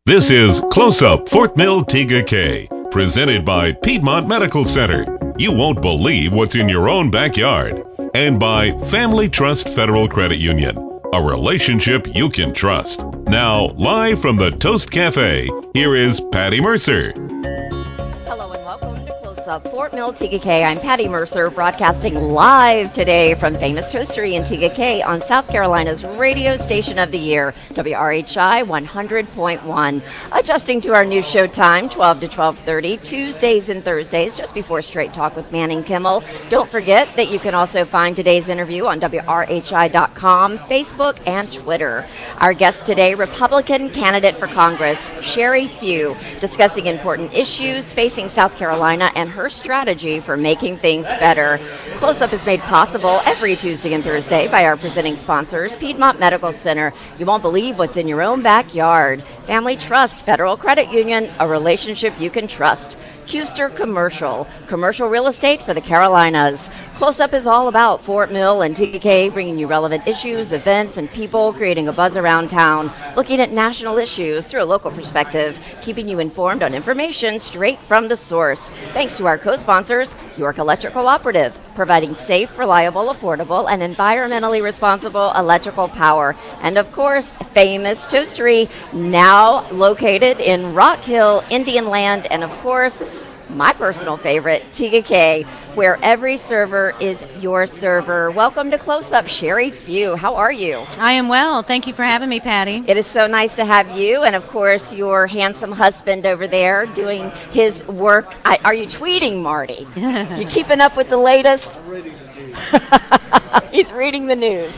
This is Close Up Fort Mill TGK, presented by Piedmont Medical Center. You won't believe what's in your own backyard. And by Family Trust Federal Credit Union, a relationship you can trust. Now, live from the Toast Cafe, here is Patty Mercer. Hello and welcome to Close Up Fort Mill TGK. I'm Patty Mercer, broadcasting live today from Famous Toastery in TGK on South Carolina's radio station of the year, WRHI 100.1. Adjusting to our new show time, 12 to 12:30, Tuesdays and Thursdays, just before Straight Talk with Manning Kimmel. Don't forget that you can also find today's interview on WRHI.com, Facebook, and Twitter. Our guest today, Republican candidate for Congress, Sherry Few, discussing important issues facing South Carolina and her strategy for making things better. Close Up is made possible every Tuesday and Thursday by our presenting sponsors, Piedmont Medical Center. You won't believe what's in your own backyard. Family Trust Federal Credit Union, a relationship you can trust. Custer Commercial, commercial real estate for the Carolinas. Close Up is all about Fort Mill and TGK, bringing you relevant issues, events, and people, creating a buzz around town, looking at national issues through a local perspective, keeping you informed on information straight from the source. Thanks to our co-sponsors, York Electric Cooperative, providing safe, reliable, affordable, and environmentally responsible electrical power. And of course, Famous Toastery, now located in Rock Hill, Indian Land, and of course, my personal favorite, TGK, where every server is your server. Welcome to Close Up, Sherry Few. How are you? I am well. Thank you for having me, Patty. It is so nice to have you, and of course, your handsome husband over there doing his work. Are you tweeting, Marty? You keeping up with the latest? I'm reading the news. He's reading the news.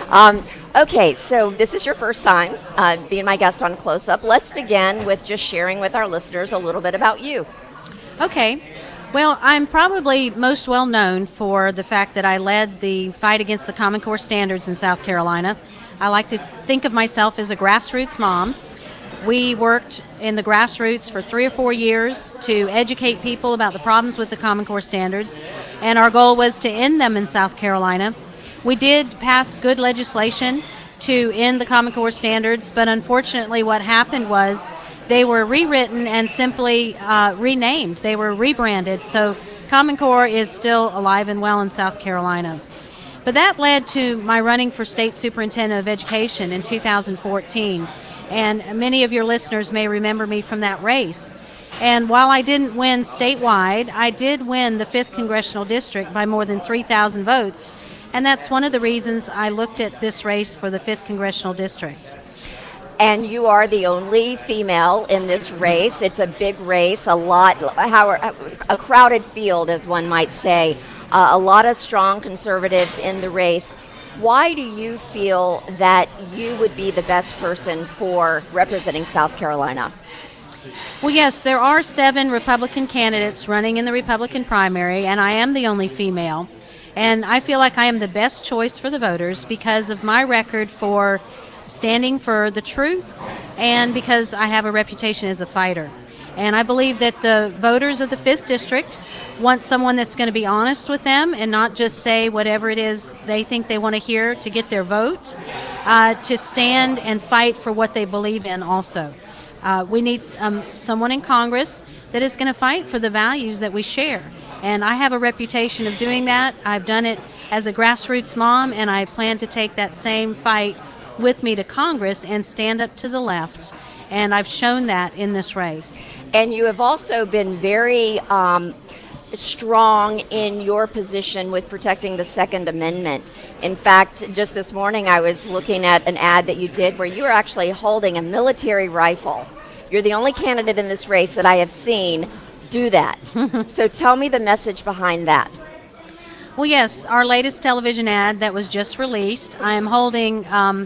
Okay, so this is your first time being my guest on Close Up. Let's begin with just sharing with our listeners a little bit about you. Okay. Well, I'm probably most well known for the fact that I led the fight against the Common Core standards in South Carolina. I like to think of myself as a grassroots mom. We worked in the grassroots for 3 or 4 years to educate people about the problems with the Common Core standards, and our goal was to end them in South Carolina. We did pass good legislation to end the Common Core standards, but unfortunately what happened was they were rewritten and simply renamed. They were rebranded. So Common Core is still alive and well in South Carolina. But that led to my running for State Superintendent of Education in 2014. And many of your listeners may remember me from that race. And while I didn't win statewide, I did win the 5th Congressional District by more than 3,000 votes. And that's one of the reasons I looked at this race for the 5th Congressional District. And you are the only female in this race. It's a big race, a crowded field, as one might say. A lot of strong conservatives in the race. Why do you feel that you would be the best person for representing South Carolina? Well, yes, there are 7 Republican candidates running in the Republican primary, and I am the only female. And I feel like I am the best choice for the voters because of my record for standing for the truth and because I have a reputation as a fighter. And I believe that the voters of the 5th District want someone that's going to be honest with them and not just say whatever it is they think they want to hear to get their vote, to stand and fight for what they believe in also. We need someone in Congress that is going to fight for the values that we share. And I have a reputation of doing that. I've done it as a grassroots mom, and I plan to take that same fight with me to Congress and stand up to the left. And I've shown that in this race. And you have also been very strong in your position with protecting the Second Amendment. In fact, just this morning I was looking at an ad that you did where you were actually holding a military rifle. You're the only candidate in this race that I have seen do that. So tell me the message behind that. Well, yes, our latest television ad that was just released, I am holding an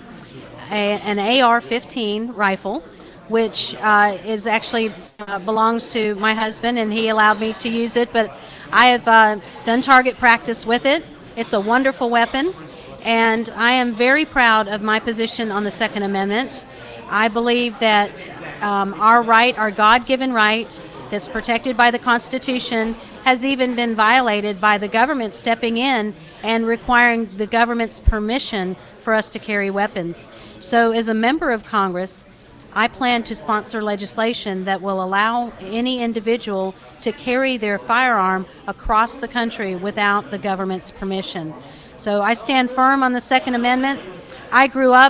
AR-15 rifle, which is actually belongs to my husband, and he allowed me to use it. But I have done target practice with it. It's a wonderful weapon, and I am very proud of my position on the Second Amendment. I believe that our right, our God-given right, that's protected by the Constitution, has even been violated by the government stepping in and requiring the government's permission for us to carry weapons. So as a member of Congress, I plan to sponsor legislation that will allow any individual to carry their firearm across the country without the government's permission. So I stand firm on the Second Amendment. I grew up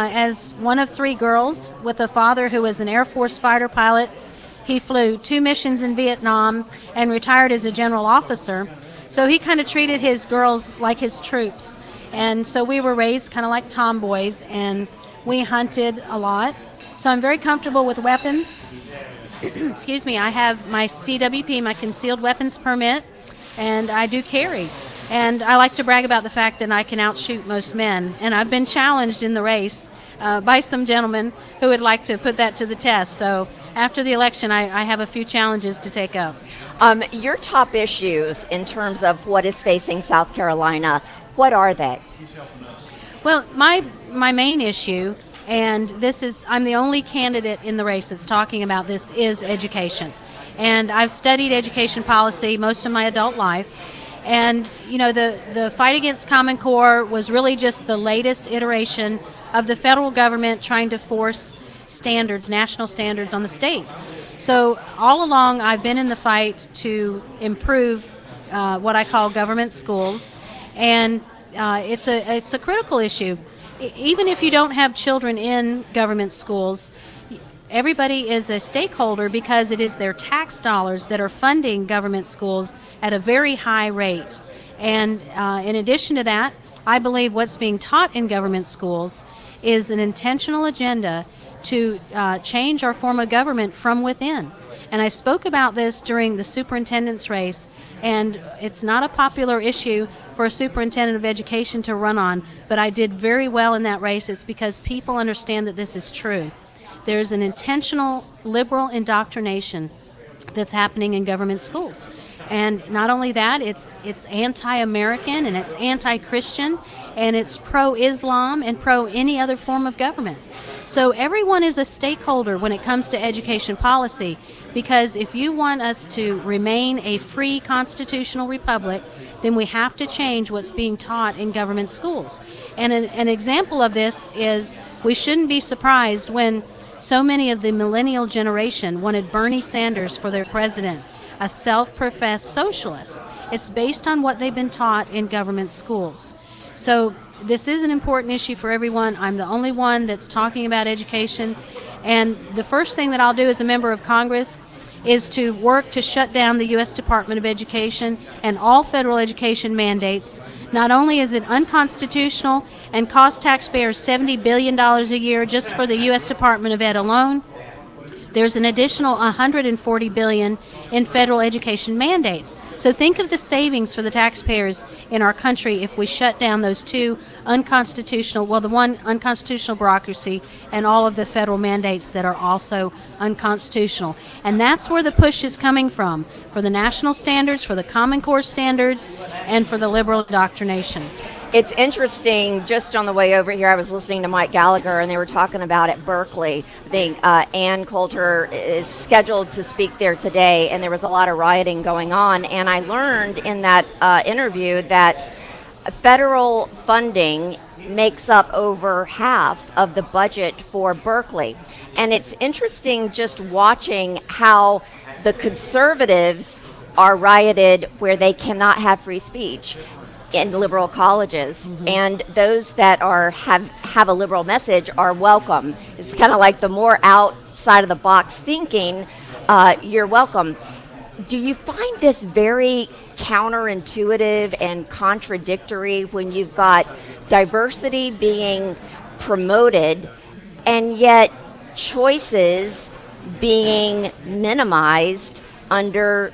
as one of 3 girls with a father who was an Air Force fighter pilot. He flew 2 missions in Vietnam and retired as a general officer. So he kind of treated his girls like his troops. And so we were raised kind of like tomboys, and we hunted a lot. So I'm very comfortable with weapons. Excuse me, I have my CWP, my concealed weapons permit, and I do carry. And I like to brag about the fact that I can outshoot most men. And I've been challenged in the race by some gentlemen who would like to put that to the test. So after the election, I have a few challenges to take up. Your top issues in terms of what is facing South Carolina, what are they? Well, my main issue, and I'm the only candidate in the race that's talking about this, is education. And I've studied education policy most of my adult life. And, the fight against Common Core was really just the latest iteration of the federal government trying to force standards, national standards on the states. So all along I've been in the fight to improve what I call government schools. And it's a critical issue. Even if you don't have children in government schools, everybody is a stakeholder because it is their tax dollars that are funding government schools at a very high rate. And in addition to that, I believe what's being taught in government schools is an intentional agenda to change our form of government from within. And I spoke about this during the superintendent's race, and it's not a popular issue for a superintendent of education to run on, but I did very well in that race. It's because people understand that this is true. There's an intentional liberal indoctrination that's happening in government schools. And not only that, it's anti-American and it's anti-Christian and it's pro-Islam and pro any other form of government. So everyone is a stakeholder when it comes to education policy, because if you want us to remain a free constitutional republic, then we have to change what's being taught in government schools. And an example of this is we shouldn't be surprised when so many of the millennial generation wanted Bernie Sanders for their president, a self-professed socialist. It's based on what they've been taught in government schools. So this is an important issue for everyone. I'm the only one that's talking about education. And the first thing that I'll do as a member of Congress is to work to shut down the U.S. Department of Education and all federal education mandates. Not only is it unconstitutional and costs taxpayers $70 billion a year just for the U.S. Department of Ed alone, there's an additional $140 billion in federal education mandates. So think of the savings for the taxpayers in our country if we shut down those two unconstitutional, well, the one unconstitutional bureaucracy and all of the federal mandates that are also unconstitutional. And that's where the push is coming from, for the national standards, for the Common Core standards, and for the liberal indoctrination. It's interesting, just on the way over here, I was listening to Mike Gallagher, and they were talking about at Berkeley. I think Ann Coulter is scheduled to speak there today, and there was a lot of rioting going on. And I learned in that interview that federal funding makes up over half of the budget for Berkeley. And it's interesting just watching how the conservatives are rioted where they cannot have free speech in liberal colleges, and those that have a liberal message are welcome. It's kind of like the more outside of the box thinking, you're welcome. Do you find this very counterintuitive and contradictory when you've got diversity being promoted and yet choices being minimized under,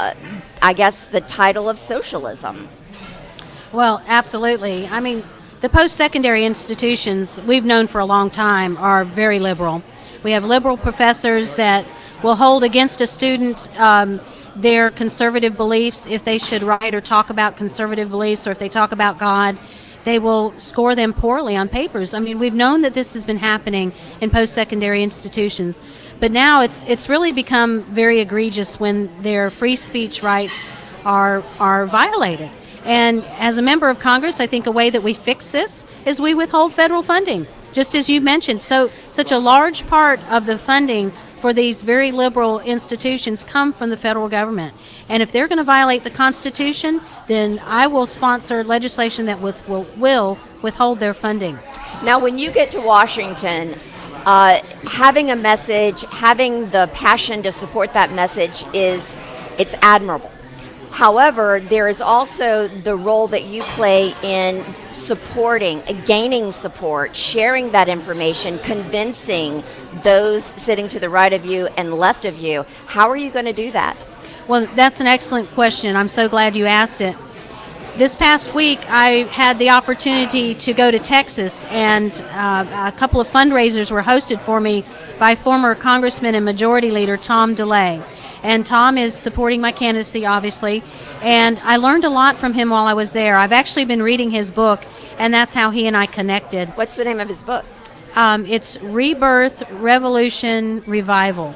I guess, the title of socialism? Well, absolutely. I mean, the post-secondary institutions we've known for a long time are very liberal. We have liberal professors that will hold against a student their conservative beliefs. If they should write or talk about conservative beliefs, or if they talk about God, they will score them poorly on papers. I mean, we've known that this has been happening in post-secondary institutions, but now it's really become very egregious when their free speech rights are violated. And as a member of Congress, I think a way that we fix this is we withhold federal funding, just as you mentioned, such a large part of the funding for these very liberal institutions come from the federal government. And if they're going to violate the Constitution, then I will sponsor legislation that will withhold their funding. Now, when you get to Washington, having a message, having the passion to support that message it's admirable. However, there is also the role that you play in supporting, gaining support, sharing that information, convincing those sitting to the right of you and left of you. How are you going to do that? Well, that's an excellent question. I'm so glad you asked it. This past week, I had the opportunity to go to Texas, and a couple of fundraisers were hosted for me by former Congressman and Majority Leader Tom DeLay. And Tom is supporting my candidacy, obviously, and I learned a lot from him while I was there. I've actually been reading his book, and that's how he and I connected. What's the name of his book? It's Rebirth, Revolution, Revival.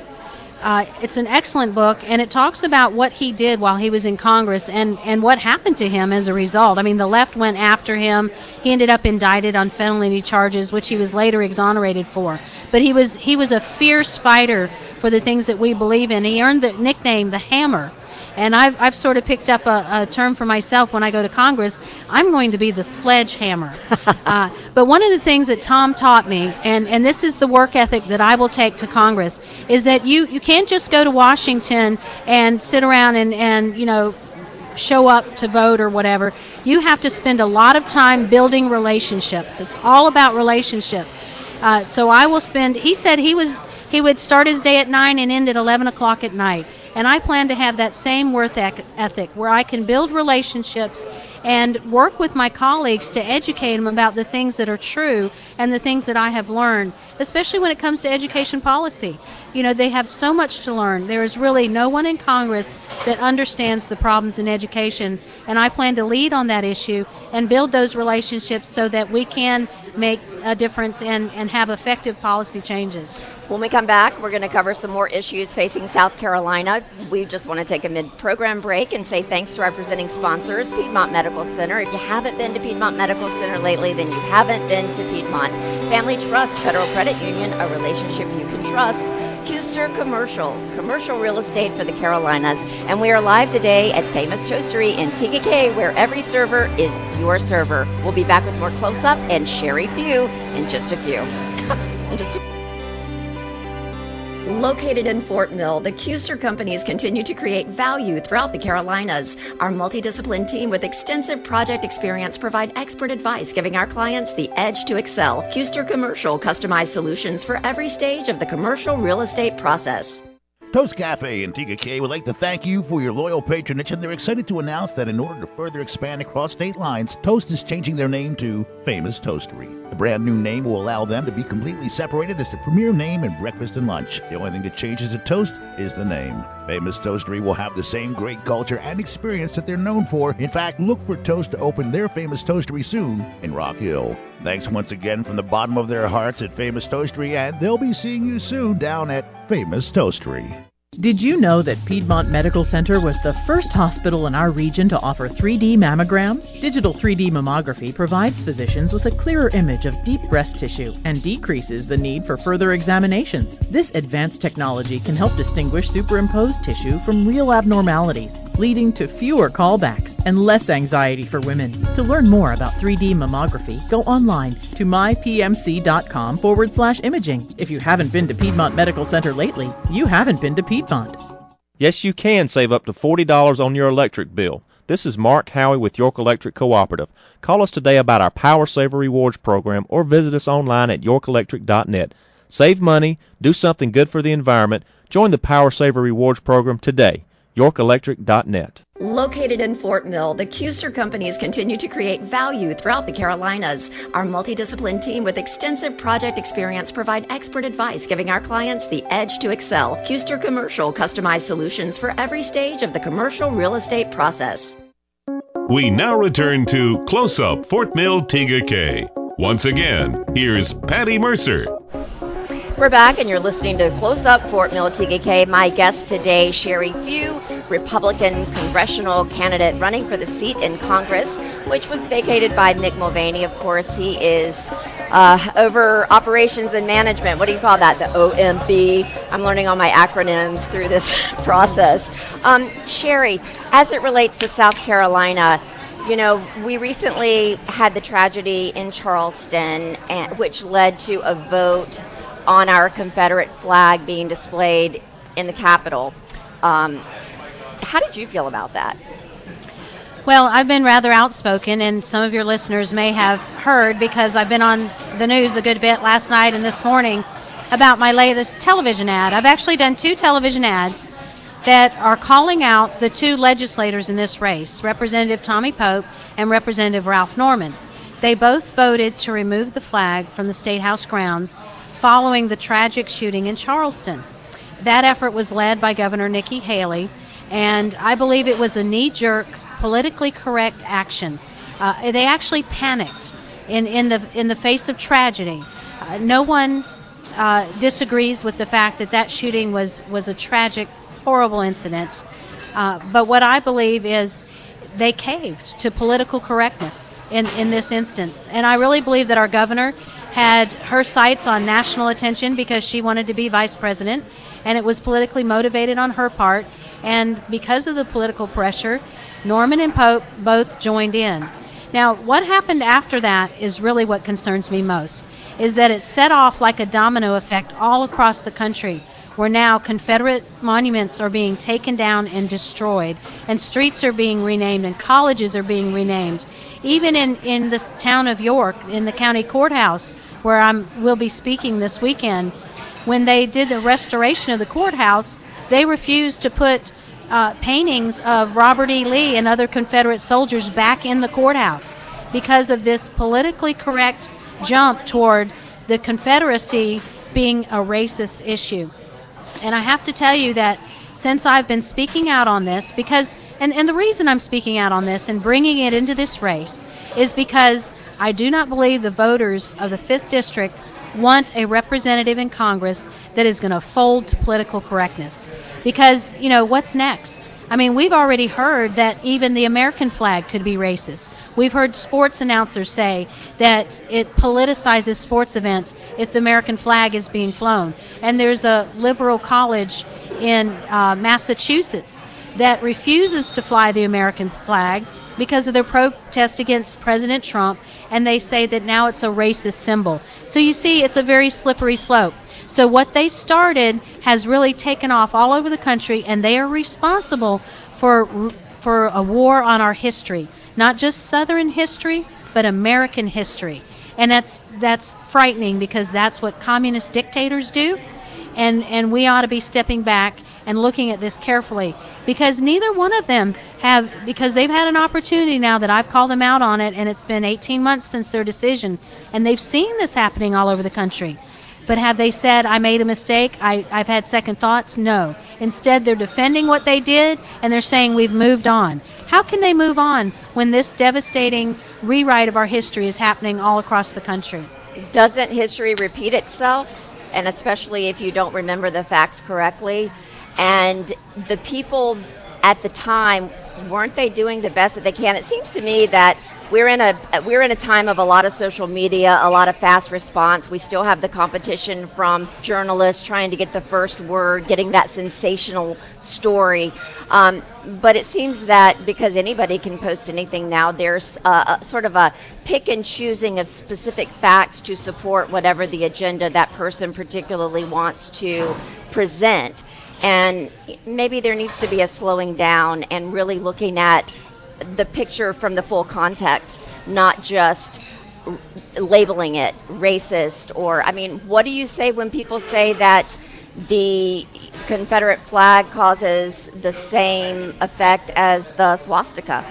It's an excellent book, and it talks about what he did while he was in Congress and what happened to him as a result. I mean, the left went after him. He ended up indicted on felony charges, which he was later exonerated for. But he was a fierce fighter for the things that we believe in. He earned the nickname the Hammer. And I've sort of picked up a term for myself when I go to Congress. I'm going to be the sledgehammer. But one of the things that Tom taught me, and this is the work ethic that I will take to Congress, is that you can't just go to Washington and sit around and show up to vote or whatever. You have to spend a lot of time building relationships. It's all about relationships. So I will spend, he said he would start his day at 9 and end at 11 o'clock at night. And I plan to have that same work ethic where I can build relationships and work with my colleagues to educate them about the things that are true and the things that I have learned, especially when it comes to education policy. They have so much to learn. There is really no one in Congress that understands the problems in education, and I plan to lead on that issue and build those relationships so that we can make a difference and have effective policy changes. When we come back, we're going to cover some more issues facing South Carolina. We just want to take a mid-program break and say thanks to our presenting sponsors, Piedmont Medical Center. If you haven't been to Piedmont Medical Center lately, then you haven't been to Piedmont. Family Trust Federal Credit Union, a relationship you can trust. Kuester commercial real estate for the Carolinas. And we are live today at Famous Toastery in TKK, where every server is your server. We'll be back with more Close-Up and Sherry Few in just a few. Located in Fort Mill, the Kuester companies continue to create value throughout the Carolinas. Our multidisciplined team with extensive project experience provide expert advice, giving our clients the edge to excel. Kuester Commercial, customized solutions for every stage of the commercial real estate process. Toast Cafe in TKK would like to thank you for your loyal patronage, and they're excited to announce that in order to further expand across state lines, Toast is changing their name to Famous Toastery. The brand new name will allow them to be completely separated as the premier name in breakfast and lunch. The only thing that changes at Toast is the name. Famous Toastery will have the same great culture and experience that they're known for. In fact, look for Toast to open their Famous Toastery soon in Rock Hill. Thanks once again from the bottom of their hearts at Famous Toastery, and they'll be seeing you soon down at Famous Toastery. Did you know that Piedmont Medical Center was the first hospital in our region to offer 3D mammograms? Digital 3D mammography provides physicians with a clearer image of deep breast tissue and decreases the need for further examinations. This advanced technology can help distinguish superimposed tissue from real abnormalities, leading to fewer callbacks and less anxiety for women. To learn more about 3D mammography, go online to mypmc.com/imaging. If you haven't been to Piedmont Medical Center lately, you haven't been to Piedmont. Yes, you can save up to $40 on your electric bill. This is Mark Howey with York Electric Cooperative. Call us today about our Power Saver Rewards program or visit us online at yorkelectric.net. Save money, do something good for the environment. Join the Power Saver Rewards program today. yorkelectric.net. Located in Fort Mill, the Kuester companies continue to create value throughout the Carolinas. Our multidisciplined team with extensive project experience provide expert advice, giving our clients the edge to excel. Kuester Commercial, customized solutions for every stage of the commercial real estate process. We now return to Close-Up Fort Mill TKK. Once again, here's Patty Mercer. We're back, and you're listening to Close Up Fort Mill TKK. My guest today, Sherry Few, Republican congressional candidate running for the seat in Congress. which was vacated by Mick Mulvaney. Of course, he is over operations and management. What do you call that? The OMB. I'm learning all my acronyms through this process. Sherry, as it relates to South Carolina, you know, we recently had the tragedy in Charleston, which led to a vote on our Confederate flag being displayed in the Capitol. How did you feel about that? Well, I've been rather outspoken, and some of your listeners may have heard because I've been on the news a good bit last night and this morning about my latest television ad. I've actually done 2 television ads that are calling out the 2 legislators in this race, Representative Tommy Pope and Representative Ralph Norman. They both voted to remove the flag from the State House grounds following the tragic shooting in Charleston. That effort was led by Governor Nikki Haley, and I believe it was a knee-jerk, politically correct action. They actually panicked in the face of tragedy. No one disagrees with the fact that shooting was a tragic, horrible incident. But what I believe is they caved to political correctness in this instance. And I really believe that our governor had her sights on national attention because she wanted to be vice president, and it was politically motivated on her part. And because of the political pressure, Norman and Pope both joined in. Now, what happened after that is really what concerns me most, is that it set off like a domino effect all across the country, where now Confederate monuments are being taken down and destroyed, and streets are being renamed, and colleges are being renamed. Even in the town of York, in the county courthouse, where will be speaking this weekend, when they did the restoration of the courthouse, they refused to put paintings of Robert E. Lee and other Confederate soldiers back in the courthouse because of this politically correct jump toward the Confederacy being a racist issue. And I have to tell you that since I've been speaking out on this, and the reason I'm speaking out on this and bringing it into this race is because I do not believe the voters of the 5th District want a representative in Congress that is going to fold to political correctness. Because, you know, what's next? I mean, we've already heard that even the American flag could be racist. We've heard sports announcers say that it politicizes sports events if the American flag is being flown. And there's a liberal college in Massachusetts that refuses to fly the American flag because of their protest against President Trump, and they say that now it's a racist symbol. So you see, it's a very slippery slope. So what they started has really taken off all over the country, and they are responsible for a war on our history, not just Southern history, but American history. And that's frightening because that's what communist dictators do, and we ought to be stepping back and looking at this carefully, because neither one of them because they've had an opportunity now that I've called them out on it, and it's been 18 months since their decision, and they've seen this happening all over the country. But have they said, I made a mistake, I've had second thoughts? No. Instead, they're defending what they did, and they're saying we've moved on. How can they move on when this devastating rewrite of our history is happening all across the country? Doesn't history repeat itself? And especially if you don't remember the facts correctly. And the people at the time, weren't they doing the best that they can? It seems to me that we're in a time of a lot of social media, a lot of fast response. We still have the competition from journalists trying to get the first word, getting that sensational story. But it seems that because anybody can post anything now, there's sort of a pick and choosing of specific facts to support whatever the agenda that person particularly wants to present. And maybe there needs to be a slowing down and really looking at the picture from the full context, not just labeling it racist. Or, I mean, what do you say when people say that the Confederate flag causes the same effect as the swastika?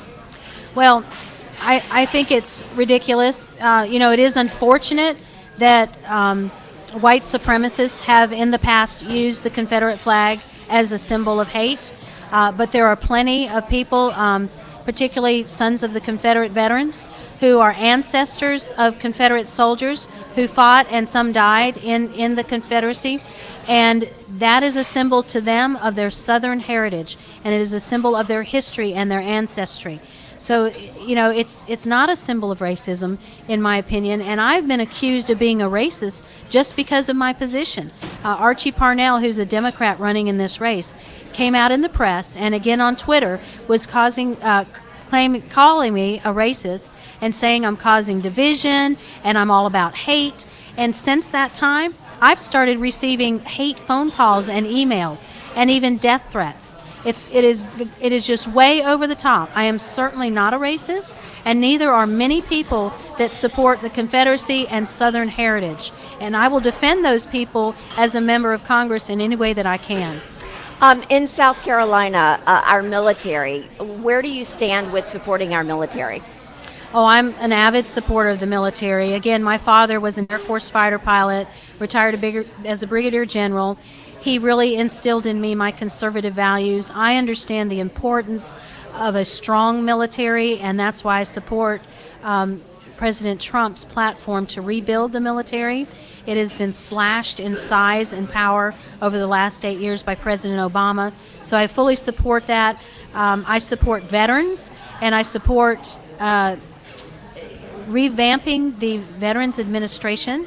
Well, I think it's ridiculous. It is unfortunate that white supremacists have in the past used the Confederate flag as a symbol of hate, but there are plenty of people, particularly sons of the Confederate veterans, who are ancestors of Confederate soldiers who fought and some died in the Confederacy. And that is a symbol to them of their Southern heritage, and it is a symbol of their history and their ancestry. So, it's not a symbol of racism, in my opinion, and I've been accused of being a racist just because of my position. Archie Parnell, who's a Democrat running in this race, came out in the press and again on Twitter was calling me a racist and saying I'm causing division and I'm all about hate. And since that time, I've started receiving hate phone calls and emails and even death threats. It is just way over the top. I am certainly not a racist, and neither are many people that support the Confederacy and Southern heritage. And I will defend those people as a member of Congress in any way that I can. In South Carolina, our military, where do you stand with supporting our military? Oh, I'm an avid supporter of the military. Again, my father was an Air Force fighter pilot, retired as a brigadier general. He really instilled in me my conservative values. I understand the importance of a strong military, and that's why I support President Trump's platform to rebuild the military. It has been slashed in size and power over the last 8 years by President Obama. So I fully support that. I support veterans, and I support revamping the Veterans Administration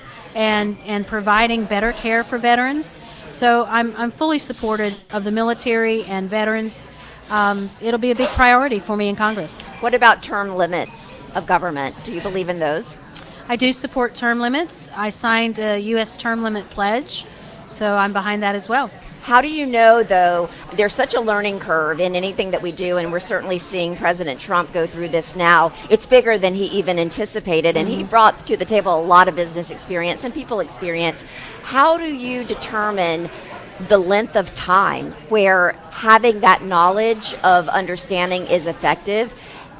and providing better care for veterans. So I'm fully supportive of the military and veterans. It'll be a big priority for me in Congress. What about term limits of government? Do you believe in those? I do support term limits. I signed a U.S. term limit pledge, so I'm behind that as well. How do you know, though, there's such a learning curve in anything that we do, and we're certainly seeing President Trump go through this now. It's bigger than he even anticipated, and he brought to the table a lot of business experience and people experience. How do you determine the length of time where having that knowledge of understanding is effective,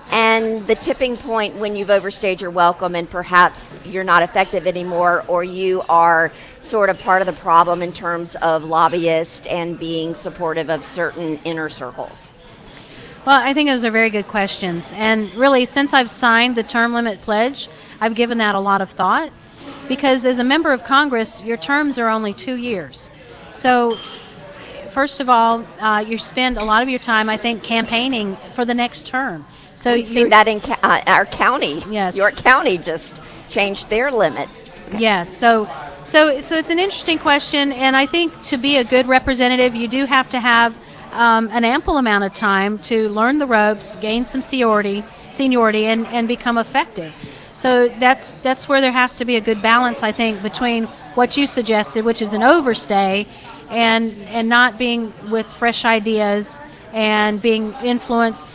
and the tipping point when you've overstayed your welcome and perhaps you're not effective anymore, or you are sort of part of the problem in terms of lobbyists and being supportive of certain inner circles? Well, I think those are very good questions. And really, since I've signed the term limit pledge, I've given that a lot of thought. Because as a member of Congress, your terms are only 2 years. So, first of all, you spend a lot of your time, I think, campaigning for the next term. So we've seen that in our county. Yes. York County just changed their limit. Yes. So it's an interesting question, and I think to be a good representative, you do have to have an ample amount of time to learn the ropes, gain some seniority, and become effective. So that's where there has to be a good balance, I think, between what you suggested, which is an overstay, and not being with fresh ideas and being influenced.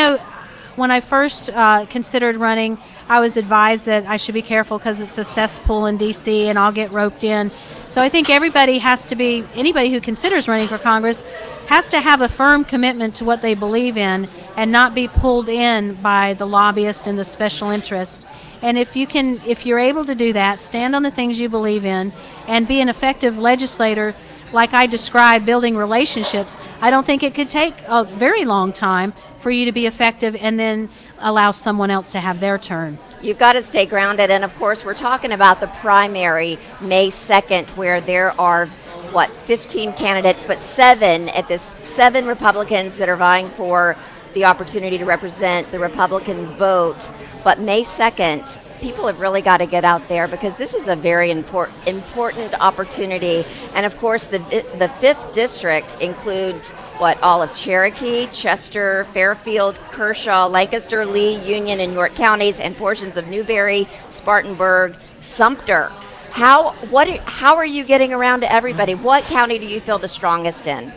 When I first considered running, I was advised that I should be careful because it's a cesspool in D.C. and I'll get roped in. So I think anybody who considers running for Congress has to have a firm commitment to what they believe in and not be pulled in by the lobbyist and the special interest. And if you're able to do that, stand on the things you believe in and be an effective legislator, like I described, building relationships, I don't think it could take a very long time for you to be effective and then allow someone else to have their turn. You've got to stay grounded, and of course we're talking about the primary May 2nd, where there are 15 candidates, but 7 Republicans that are vying for the opportunity to represent the Republican vote. But May 2nd, people have really got to get out there because this is a very important opportunity. And of course, the 5th district includes all of Cherokee, Chester, Fairfield, Kershaw, Lancaster, Lee, Union, and York counties, and portions of Newberry, Spartanburg, Sumter. How are you getting around to everybody? What county do you feel the strongest in?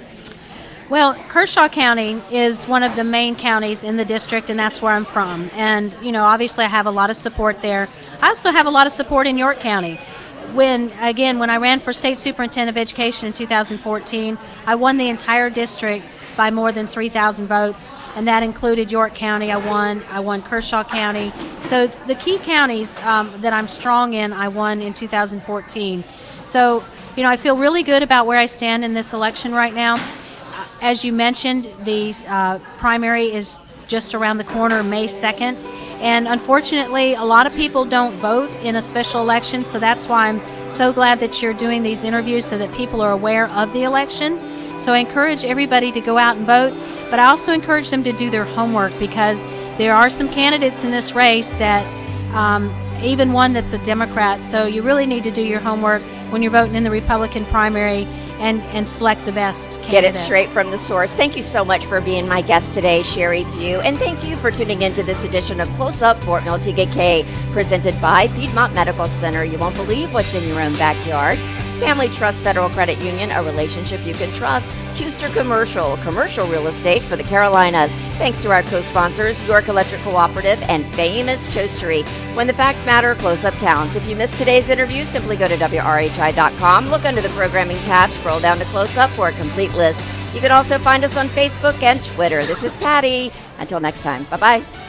Well, Kershaw County is one of the main counties in the district, and that's where I'm from. And, obviously I have a lot of support there. I also have a lot of support in York County. When I ran for State Superintendent of Education in 2014, I won the entire district by more than 3,000 votes, and that included York County. I won Kershaw County. So it's the key counties that I'm strong in, I won in 2014. So, I feel really good about where I stand in this election right now. As you mentioned, the primary is just around the corner, May 2nd. And unfortunately, a lot of people don't vote in a special election, so that's why I'm so glad that you're doing these interviews so that people are aware of the election. So I encourage everybody to go out and vote, but I also encourage them to do their homework, because there are some candidates in this race that, even one that's a Democrat, so you really need to do your homework when you're voting in the Republican primary and select the best candidate. Get it straight from the source. Thank you so much for being my guest today, Sherry Few, and thank you for tuning into this edition of Close Up Fort Mill TKK, presented by Piedmont Medical Center. You won't believe what's in your own backyard. Family Trust Federal Credit Union, a relationship you can trust. Huster Commercial real estate for the Carolinas. Thanks to our co-sponsors, York Electric Cooperative and Famous Toastery. When the facts matter, Close Up counts. If you missed today's interview, simply go to WRHI.com, look under the programming tab, scroll down to Close Up for a complete list. You can also find us on Facebook and Twitter. This is Patty. Until next time, bye-bye.